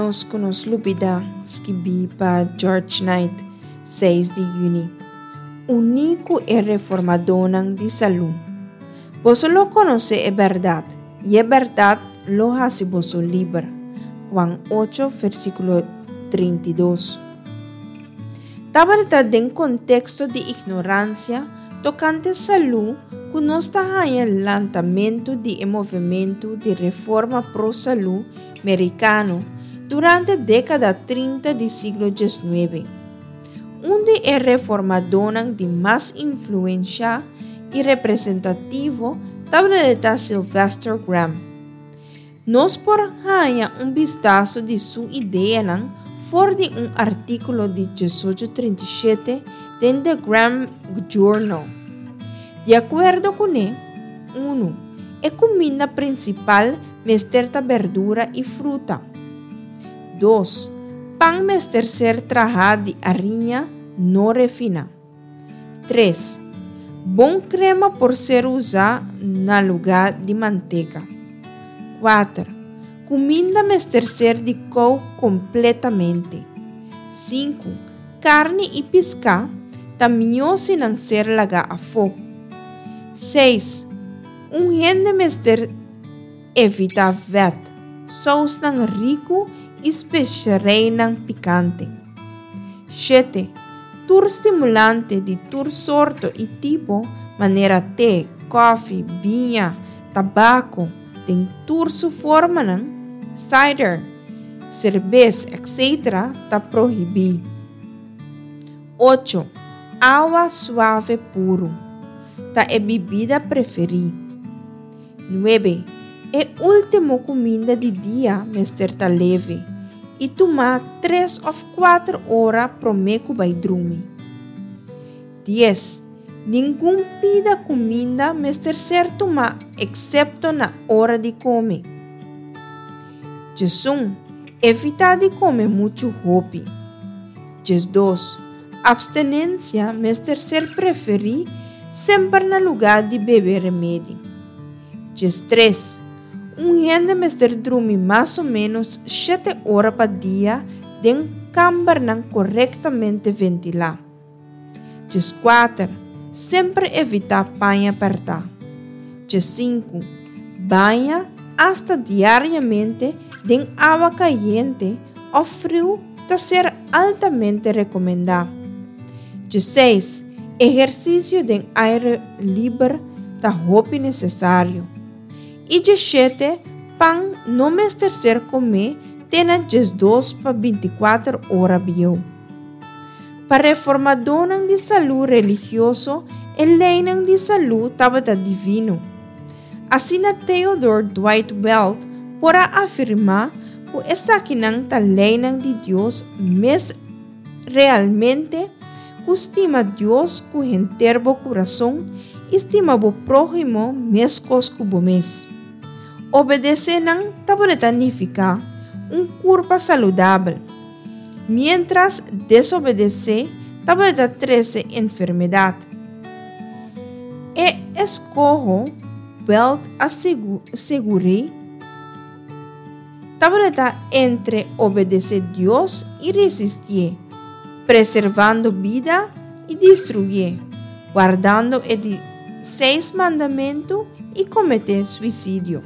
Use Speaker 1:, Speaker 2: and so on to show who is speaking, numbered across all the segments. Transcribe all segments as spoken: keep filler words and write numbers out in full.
Speaker 1: nos nos lupida escrevi para George Knight, seis de junho. Único é reformador de saúde. Você lo conoce é verdade, e é verdade lo hace você livre. Juan oito, versículo trinta e dois. Tabalita em contexto de ignorância tocante saúde, que nós está em lançamento de movimento de reforma pro saúde americano durante a década trinta do século dezenove, onde é reformador de mais influência e representativo tabalita Sylvester Graham. Nós por ganhar um vistazo de sua ideia fora de um artículo de dezoito trinta e sete de The Graham Journal. De acordo com ele, um, a comida principal mesterta verdura e fruta. dois. Pão mester ser trajado de farinha não refina. três. Bom crema por ser usado no lugar de manteiga. quatro. Comida mester ser de cou completamente. cinco. Carne e pesca também se não ser laga a fogo. seis. Um gente mester evita vet, sous nang rico e especiarei nang picante. sete. Tur stimulante de tur sorto e tipo, maneira té, coffee, vinha, tabaco, tem tur su forma nang cider, cerveja, etcétera, tá proibido. oito. Água suave puro. Ta é bebida preferida. nove. É última comida de dia, mester ta leve, e tomar três ou quatro horas pro meco vai dormir. dez. Nenhum pida comida mester ser tomar, excepto na hora de comer. um. Evitar de comer muito roupa. dois. Abstinência mester ser preferir sempre no lugar de beber remédio. três. Um gente mester dormir mais ou menos sete horas por dia em câmara não corretamente ventilada. quatro. Sempre evitar banho apertado. cinco. Banha hasta diariamente em água quente ou frio está ser altamente recomendado. seis. Exercício de aire livre da roupa necessário. E sete. Pão não mester ser comer tena dois para vinte e quatro horas bio. Para reformador de saúde religioso, a lei de saúde estava divino. Assim, Theodore Dwight Weld pode afirmar que essa aqui não a lei de Deus, mas realmente estima Deus com inteiro coração, estima o prójimo mesmo que o mês. Obedecer não pode significar um corpo saudável, mientras desobedecer pode trazer enfermidade. E escorro, Welt assegurei, pode entre obedecer Deus e resistir, preservando vida e destruir, guardando os seis mandamentos e cometer suicídio.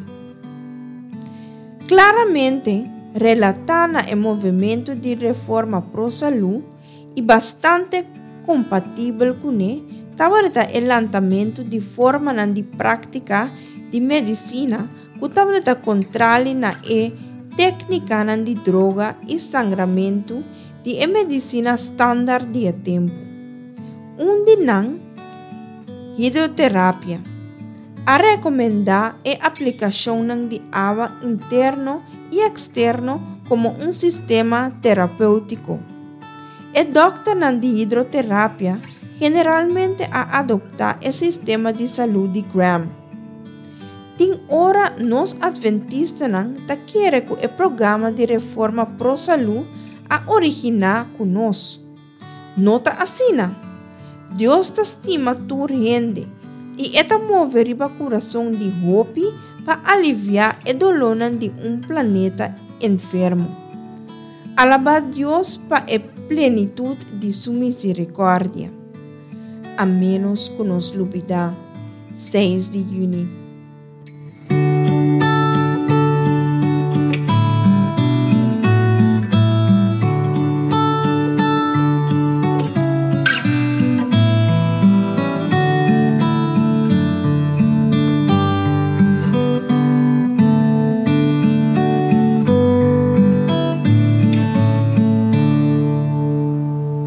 Speaker 1: Claramente, relatando o movimento de reforma pro saúde e bastante compatível com ele, estava o lançamento de forma de prática de medicina que estava contrário na e técnica de droga e sangramento de medicina estándar de tempo. Onde não, hidroterapia. A recomendar é a aplicação de água interno e externo como um sistema terapêutico. O doctor de hidroterapia generalmente a adoptar o sistema de saúde de Graham. Tem hora nós adventistas não tá querer que o programa de reforma pro saúde a originar conosco. Nota assim, Deus te estima tu rende e eta mover o coração de Hopi para aliviar a dolor de um planeta enfermo. Alaba Dios pa e plenitud de su misericordia. A menos que nos lubida, seis de junio.